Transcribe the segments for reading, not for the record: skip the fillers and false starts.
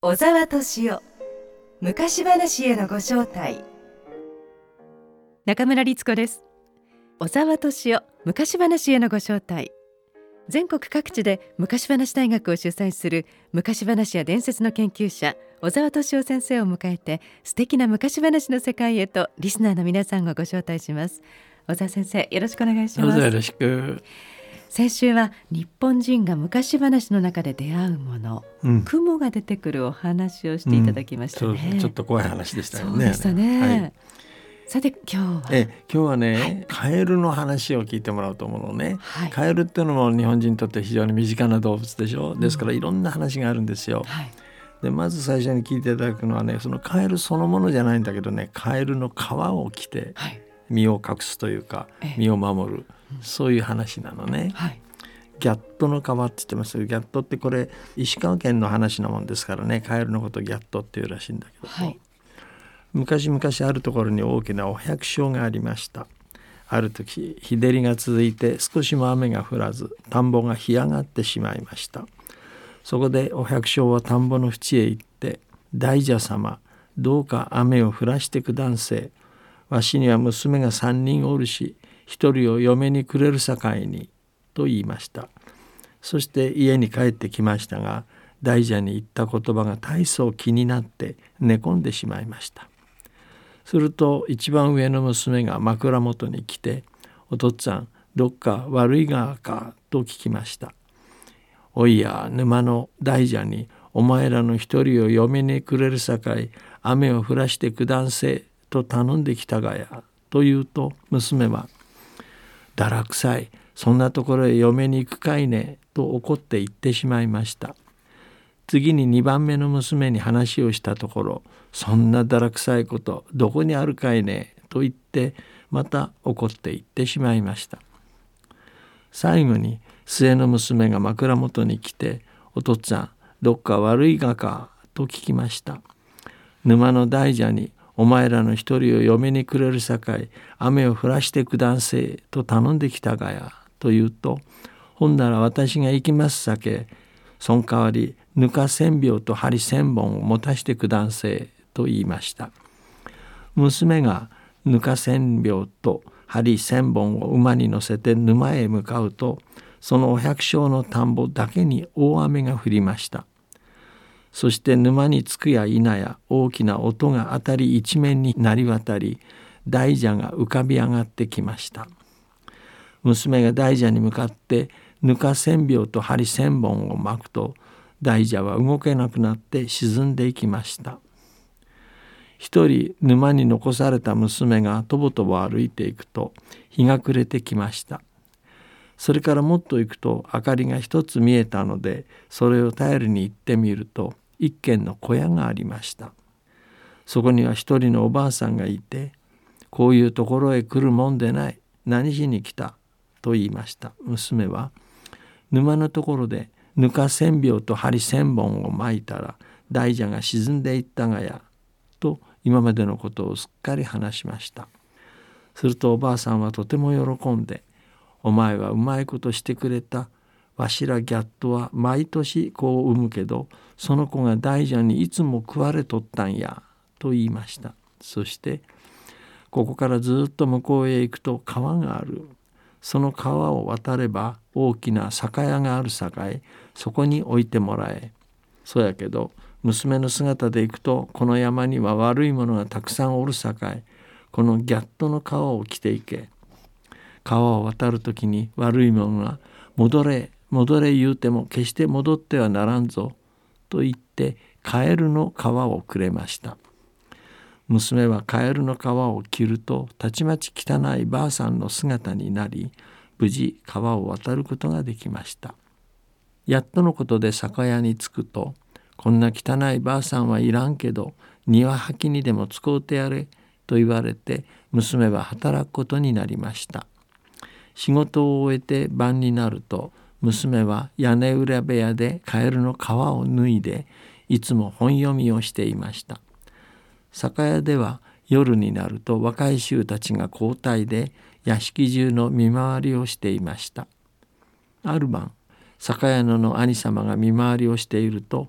小沢敏夫昔話へのご招待。 中村律子です。小沢敏夫昔話へのご招待。全国各地で昔話大学を主催する昔話や伝説の研究者小沢敏夫先生を迎えて、素敵な昔話の世界へとリスナーの皆さんをご招待します。小沢先生、よろしくお願いします。 どうぞよろしく。 先週は日本人が昔話の中で出会うもの、雲が出てくるお話をしていただきましたね。 ちょっと怖い話でしたよね。 そうでしたね、さて今日はね、カエルの話を聞いてもらおうと思うのね、カエルっていうのも日本人にとって非常に身近な動物でしょ。ですからいろんな話があるんですよ、でまず最初に聞いていただくのはね、そのカエルそのものじゃないんだけどね、カエルの皮を着て身を隠すというか、身を守る、そういう話なのね、ギャットの皮って言ってます。ギャットってこれ石川県の話なもんですからね、カエルのことをギャットっていうらしいんだけど、昔々あるところに大きなお百姓がありました。ある時日照りが続いて少しも雨が降らず、田んぼが干上がってしまいました。そこでお百姓は田んぼの淵へ行って、大蛇様、どうか雨を降らしてくだんせ。わしには娘が3人おるし、1人を嫁にくれるさかいに、と言いました。そして家に帰ってきましたが、大蛇に言った言葉が大層気になって寝込んでしまいました。すると一番上の娘が枕元に来て、お父っつぁん、どっか悪いがかと聞きました。おいや沼の大蛇に、お前らの一人を嫁にくれるさかい、雨を降らしてくだんせと頼んできたがや、と言うと、娘は、だらくさい、そんなところへ嫁に行くかいね、と怒って言ってしまいました。次に2番目の娘に話をしたところ、そんなだらくさいことどこにあるかいね、と言ってまた怒って言ってしまいました。最後に末の娘が枕元に来て、お父っつぁん、どっか悪いがか、と聞きました。沼の大蛇に、お前らの一人を嫁にくれるさかい、雨を降らしてくだんせ、と頼んできたがや、と言うと、ほんなら私が行きますさけ、その代わりぬか千俵と針千本を持たしてくだんせ、と言いました。娘がぬか千俵と針千本を馬に乗せて沼へ向かうと、そのお百姓の田んぼだけに大雨が降りました。そして沼に着くや否や、大きな音が辺り一面に鳴り渡り、大蛇が浮かび上がってきました。娘が大蛇に向かってぬか千俵と針千本を巻くと、大蛇は動けなくなって沈んでいきました。一人沼に残された娘がとぼとぼ歩いていくと、日が暮れてきました。それからもっと行くと明かりが一つ見えたので、それを頼りに行ってみると、一軒の小屋がありました。そこには一人のおばあさんがいて、こういうところへ来るもんでない、何しに来た、と言いました。娘は、沼のところでぬか千俵と針千本を巻いたら、大蛇が沈んでいったがや、と今までのことをすっかり話しました。するとおばあさんはとても喜んで、お前はうまいことしてくれた。わしらギャットは毎年子を産むけど、その子が大蛇にいつも食われとったんや、と言いました。そして、ここからずっと向こうへ行くと川がある。その川を渡れば大きな酒屋があるさかい、そこに置いてもらえ。そやけど娘の姿で行くと、この山には悪いものがたくさんおるさかい、このギャットの皮を着ていけ。川を渡るときに悪いものが戻れ戻れ言うても決して戻ってはならんぞ、と言ってカエルの皮をくれました。娘はカエルの皮を着ると、たちまち汚いばあさんの姿になり、無事川を渡ることができました。やっとのことで酒屋に着くと、こんな汚いばあさんはいらんけど、庭履きにでも使うてやれ、と言われて、娘は働くことになりました。仕事を終えて晩になると、娘は屋根裏部屋でカエルの皮を脱いで、いつも本読みをしていました。酒屋では夜になると若い衆たちが交代で屋敷中の見回りをしていました。ある晩、酒屋の兄様が見回りをしていると、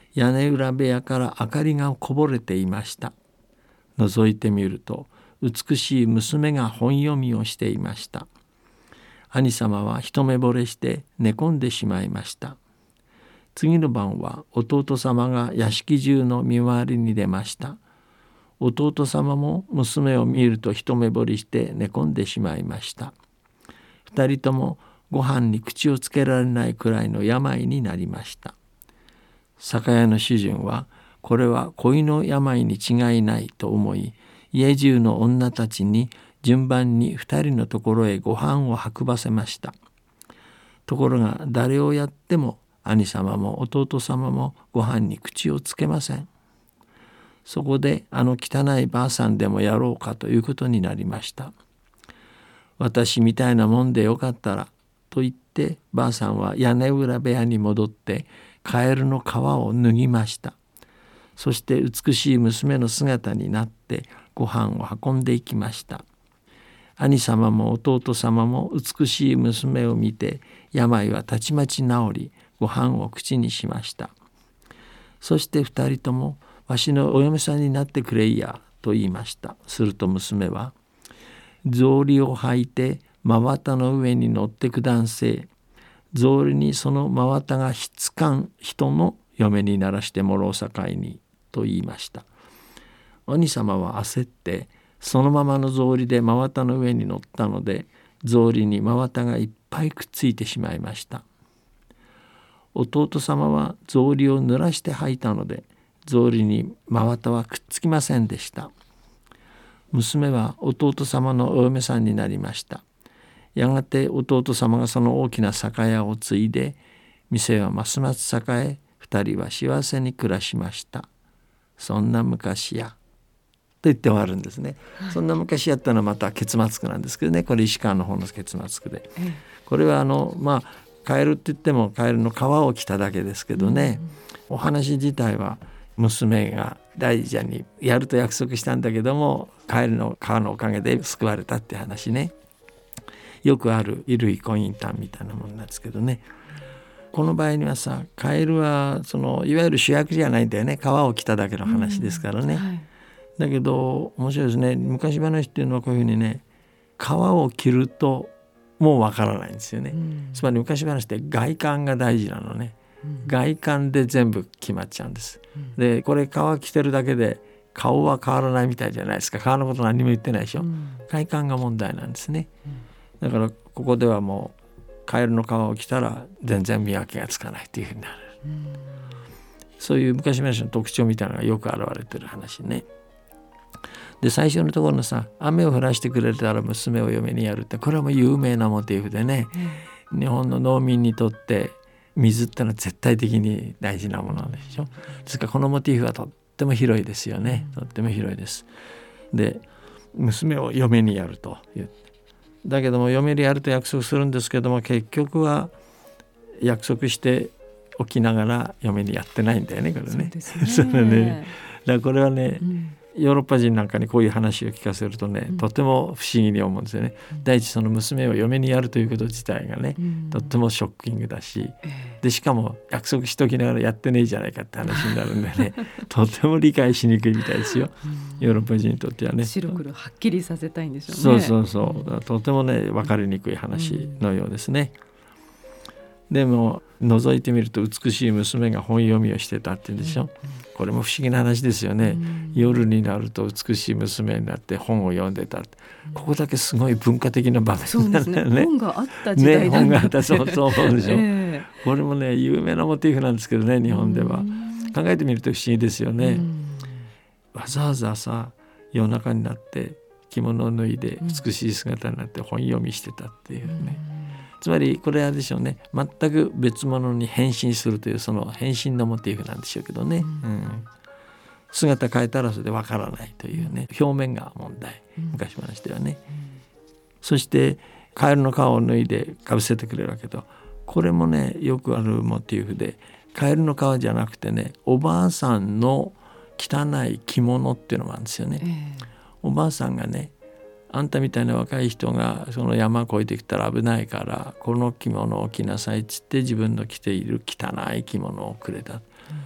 屋根裏部屋から明かりがこぼれていました。覗いてみると美しい娘が本読みをしていました。兄様は一目惚れして寝込んでしまいました。次の晩は弟様が屋敷中の見回りに出ました。弟様も娘を見ると一目惚れして寝込んでしまいました。二人ともご飯に口をつけられないくらいの病になりました。酒屋の主人はこれは恋の病に違いないと思い、家中の女たちに順番に二人のところへご飯を運ばせました。ところが誰をやっても兄様も弟様もご飯に口をつけません。そこで汚いばあさんでもやろうかということになりました。私みたいなもんでよかったらと言ってばあさんは屋根裏部屋に戻ってカエルの皮を脱ぎました。そして美しい娘の姿になってご飯を運んでいきました。兄様も弟様も美しい娘を見て病はたちまち治り、ご飯を口にしました。そして二人ともわしのお嫁さんになってくれいやと言いました。すると娘は草履を履いて真綿の上に乗ってくだんせい。草履にその真綿がひっつかん人の嫁にならしてもろうさかいにと言いました。兄様は焦ってそのままの草履で真綿の上に乗ったので、草履に真綿がいっぱいくっついてしまいました。弟様は草履を濡らして履いたので、草履に真綿はくっつきませんでした。娘は弟様のお嫁さんになりました。やがて弟様がその大きな酒屋を継いで、店はますます栄え、二人は幸せに暮らしました。そんな昔やと言って終わるんですね、はい、そんな昔やったのはまた結末句なんですけどね、これ石川の方の結末句で、これはカエルって言ってもカエルの皮を着ただけですけどね、お話自体は娘が大蛇にやると約束したんだけども、カエルの皮のおかげで救われたって話ね。よくある衣類婚姻譚みたいなものなんですけどね、この場合にはさ、カエルはいわゆる主役じゃないんだよね。皮を着ただけの話ですからね、はい、だけど面白いですね。昔話っていうのはこういうふうにね、皮を着るともうわからないんですよね、つまり昔話って外観が大事なのね、外観で全部決まっちゃうんです、でこれ皮着てるだけで顔は変わらないみたいじゃないですか。皮のこと何も言ってないでしょ、外観が問題なんですね、だからここではもうカエルの皮を着たら全然見分けがつかないというふうになる、そういう昔話の特徴みたいなのがよく表れてる話ね。で最初のところのさ、雨を降らしてくれたら娘を嫁にやるって、これはもう有名なモチーフでね、日本の農民にとって水ってのは絶対的に大事なものでしょ。ですからこのモチーフはとっても広いですよね、とっても広いです。で娘を嫁にやると言って、だけども嫁にやると約束するんですけども、結局は約束しておきながら嫁にやってないんだよね、これね。そうですね。それね、だからこれはね、ヨーロッパ人なんかにこういう話を聞かせるとね、とても不思議に思うんですよね、第一その娘を嫁にやるということ自体がね、とってもショッキングだし、でしかも約束しときながらやってねえじゃないかって話になるんでねとても理解しにくいみたいですよ、ヨーロッパ人にとってはね。 白黒はっきりさせたいんでしょうね。 そうとてもね分かりにくい話のようですね、でも覗いてみると美しい娘が本読みをしてたって言うんでしょ、これも不思議な話ですよね、夜になると美しい娘になって本を読んでた、ここだけすごい文化的な場面なんだよね。 本があった時代なんだって、 そう思うでしょ、これもね有名なモチーフなんですけどね、日本では。考えてみると不思議ですよね、わざわざさ夜中になって着物を脱いで美しい姿になって本読みしてたっていうね、つまりこれはでしょうね、全く別物に変身するというその変身のモチーフなんでしょうけどね、姿変えたらそれでわからないというね、表面が問題、昔話ではね、そしてカエルの皮を脱いでかぶせてくれるわけど、これもねよくあるモチーフで、カエルの皮じゃなくてね、おばあさんの汚い着物っていうのもあるんですよね、おばあさんがね、あんたみたいな若い人がその山越えてきたら危ないからこの着物を着なさいっつって自分の着ている汚い着物をくれた、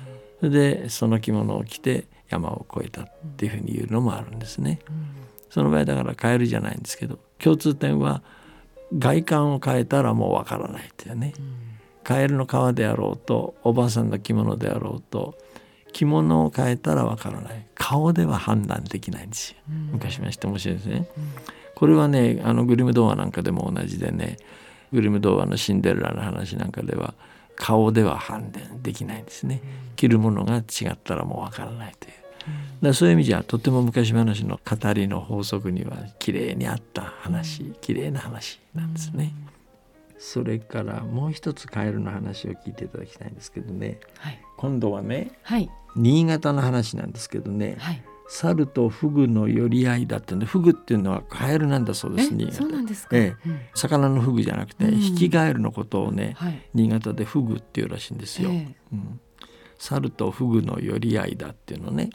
それでその着物を着て山を越えたっていうふうに言うのもあるんですね。その場合だからカエルじゃないんですけど、共通点は外観を変えたらもうわからないっていうね。カエルの皮であろうとおばあさんの着物であろうと、着物を変えたらわからない、顔では判断できないんですよ。昔話って面白いですね。これはねグリム童話なんかでも同じでね、グリム童話のシンデレラの話なんかでは顔では判断できないんですね。着るものが違ったらもうわからないという。そういう意味じゃとても昔話の語りの法則にはきれいにあった話、きれいな話なんですね。それからもう一つカエルの話を聞いていただきたいんですけどね、今度はね、新潟の話なんですけどね、猿とフグの寄り合いだってね。フグっていうのはカエルなんだそうです。新潟。 そうなんですか。 魚のフグじゃなくて、ヒキガエルのことをね、新潟でフグっていうらしいんですよ。猿とフグの寄り合いだっていうのね。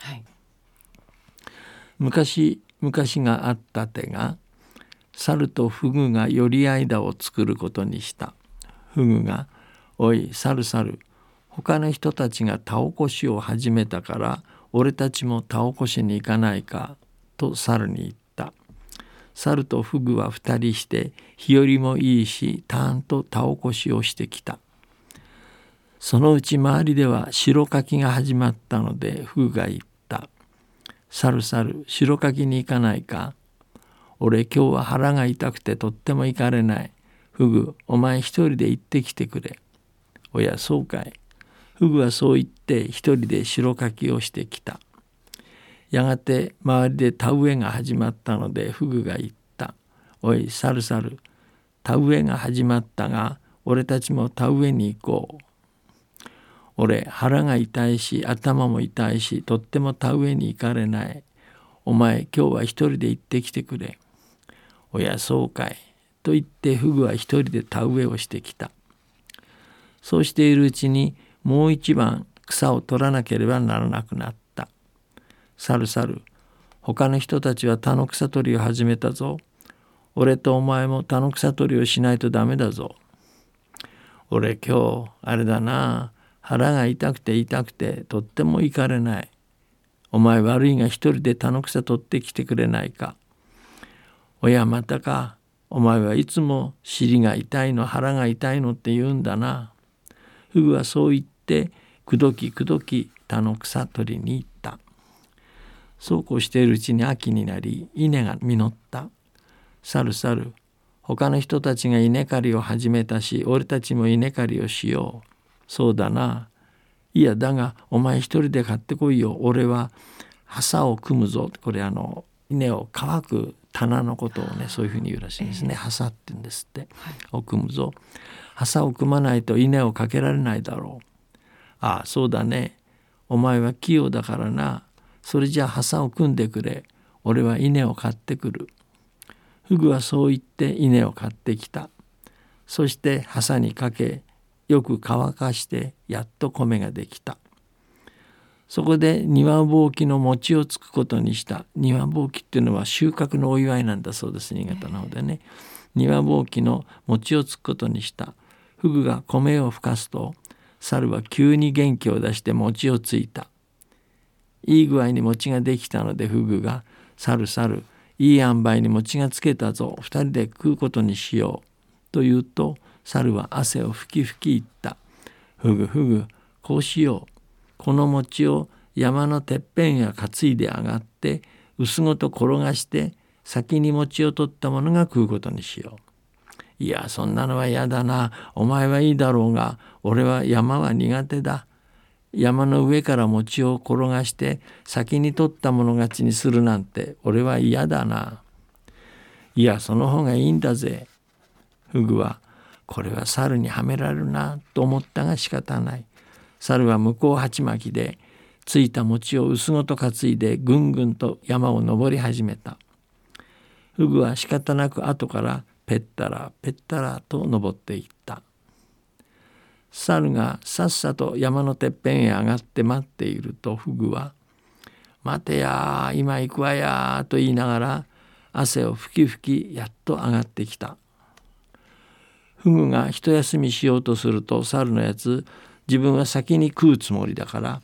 昔があった手が、猿とフグが寄り合いだを作ることにした。フグが、おい猿猿、他の人たちが田起こしを始めたから俺たちも田起こしに行かないかと猿に言った。猿とフグは二人して日和もいいしたーんと田起こしをしてきた。そのうち周りでは白柿が始まったのでフグが言った。猿猿、白柿に行かないか。俺今日は腹が痛くてとっても行かれない。フグ、お前一人で行ってきてくれ。おやそうかい。フグはそう言って一人で白柿をしてきた。やがて周りで田植えが始まったのでフグが言った。おい猿猿、田植えが始まったが俺たちも田植えに行こう。俺腹が痛いし頭も痛いしとっても田植えに行かれない。お前今日は一人で行ってきてくれ。おやそうかい。と言ってフグは一人で田植えをしてきた。そうしているうちにもう一番草を取らなければならなくなった。猿猿、他の人たちは田の草取りを始めたぞ。俺とお前も田の草取りをしないとダメだぞ。俺今日あれだな、腹が痛くてとっても行かれない。お前悪いが一人で田の草取ってきてくれないか。おやまたか。お前はいつも尻が痛いの腹が痛いのって言うんだな。フグはそう言ってくどき田の草取りに行った。そうこうしているうちに秋になり稲が実った。猿猿、他の人たちが稲刈りを始めたし俺たちも稲刈りをしよう。そうだな。いやだがお前一人で買ってこいよ。俺は挟を組むぞ。これ稲を乾く棚のことをね、そういうふうに言うらしいんですね。挟って言うんですって。を組むぞ。挟を組まないと稲をかけられないだろう。ああそうだね。お前は器用だからな。それじゃあ挟を組んでくれ。俺は稲を買ってくる。フグはそう言って稲を買ってきた。そして挟にかけよく乾かしてやっと米ができた。そこで庭ぼうきの餅をつくことにした。庭ぼうきっていうのは収穫のお祝いなんだそうです。新潟の方でね。庭ぼうきの餅をつくことにした。フグが米をふかすと猿は急に元気を出して餅をついた。いい具合に餅ができたのでフグが猿猿、いい塩梅に餅がつけたぞ。二人で食うことにしよう。と言うと猿は汗をふきふき言った。フグフグ、こうしよう。この餅を山のてっぺんへ担いで上がって臼ごと転がして先に餅を取ったものが食うことにしよう。いやそんなのは嫌だな。お前はいいだろうが俺は山は苦手だ。山の上から餅を転がして先に取ったもの勝ちにするなんて俺は嫌だな。いやその方がいいんだぜ。フグはこれは猿にはめられるなと思ったが仕方ない。猿は向こう鉢巻きでついた餅を臼ごと担いでぐんぐんと山を登り始めた。フグは仕方なく後からぺったらぺったらと登っていった。猿がさっさと山のてっぺんへ上がって待っているとフグは待てや今行くわやと言いながら汗をふきふきやっと上がってきた。フグが一休みしようとすると猿のやつ自分は先に食うつもりだから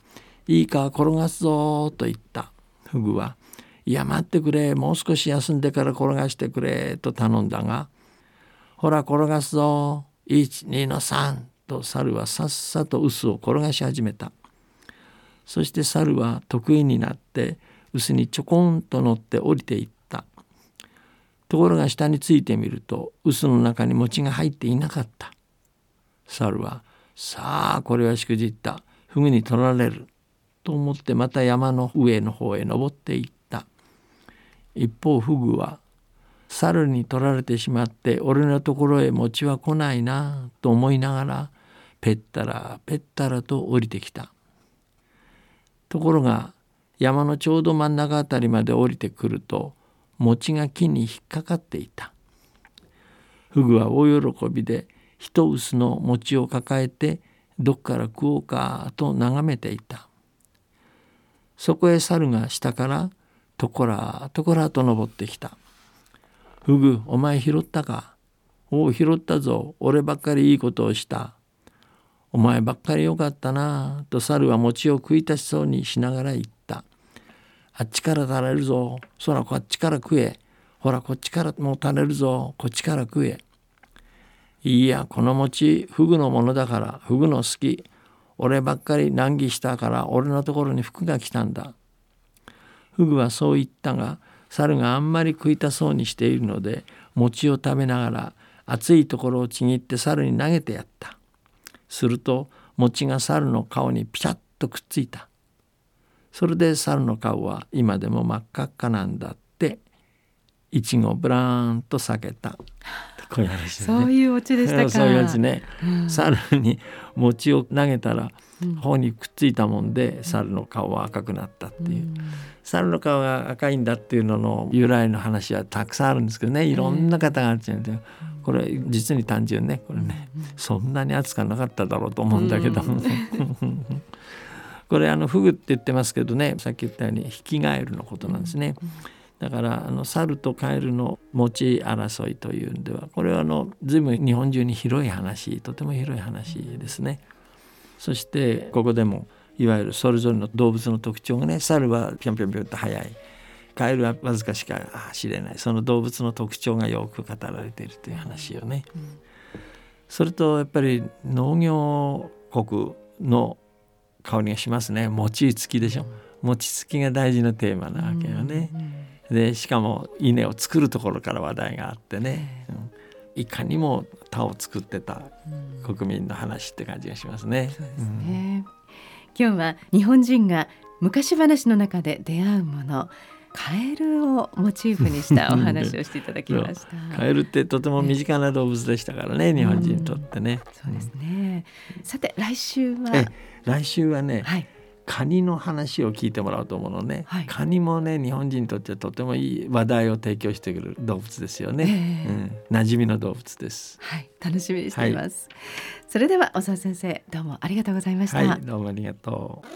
いいか転がすぞと言った。フグは、いや待ってくれ、もう少し休んでから転がしてくれと頼んだが、ほら転がすぞ、1、2の3と猿はさっさと臼を転がし始めた。そして猿は得意になって臼にちょこんと乗って降りていった。ところが下についてみると臼の中に餅が入っていなかった。猿は、さあこれはしくじった、フグに取られると思ってまた山の上の方へ登っていった。一方フグは、猿に取られてしまって俺のところへ餅は来ないなと思いながらぺったらぺったらと降りてきた。ところが山のちょうど真ん中あたりまで降りてくると餅が木に引っかかっていた。フグは大喜びで一臼の餅を抱えてどっから食おうかと眺めていた。そこへ猿が下からとこらとこらと登ってきた。フグ、お前拾ったか。おう拾ったぞ。俺ばっかりいいことをした。お前ばっかりよかったなと猿は餅を食い足しそうにしながら言った。あっちから垂れるぞ。そらこっちから食え。ほらこっちからも垂れるぞ。こっちから食え。いやこの餅フグのものだから、フグの好き。俺ばっかり難儀したから俺のところに福が来たんだ。フグはそう言ったが、猿があんまり食いたそうにしているので餅を食べながら熱いところをちぎって猿に投げてやった。すると餅が猿の顔にピシャッとくっついた。それで猿の顔は今でも真っ赤っかなんだってイチゴブラーンと裂けた。こういう話ですね。 そういうオチでしたか。 そういうやつね、猿に餅を投げたら頬にくっついたもんで、猿の顔は赤くなったっていう、猿の顔が赤いんだっていうのの由来の話はたくさんあるんですけどね、いろんな方があるんで、これ実に単純ね、これね、そんなに熱くなかっただろうと思うんだけどもこれフグって言ってますけどね、さっき言ったようにヒキガエルのことなんですね。だから猿とカエルの餅争いというんでは、これは随分日本中に広い話、とても広い話ですね。そしてここでもいわゆるそれぞれの動物の特徴がね、猿はぴょんぴょんぴょんと速い、カエルはわずかしか走れない、その動物の特徴がよく語られているという話をね、それとやっぱり農業国の香りがしますね。餅つきでしょ。餅つきが大事なテーマなわけよね。でしかも稲を作るところから話題があってね、いかにも田を作ってた国民の話って感じがしますね。 そうですね。今日は日本人が昔話の中で出会うもの、カエルをモチーフにしたお話をしていただきましたカエルってとても身近な動物でしたからね、日本人にとってね。 そうですね。さて来週はね、カニの話を聞いてもらおうと思うのね、カニもね日本人にとってはとてもいい話題を提供してくる動物ですよね、馴染みの動物です。 楽しみにしています、それでは小沢先生、どうもありがとうございました。 どうもありがとう。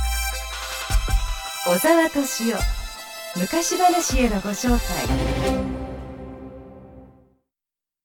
小沢敏夫、昔話へのご招待。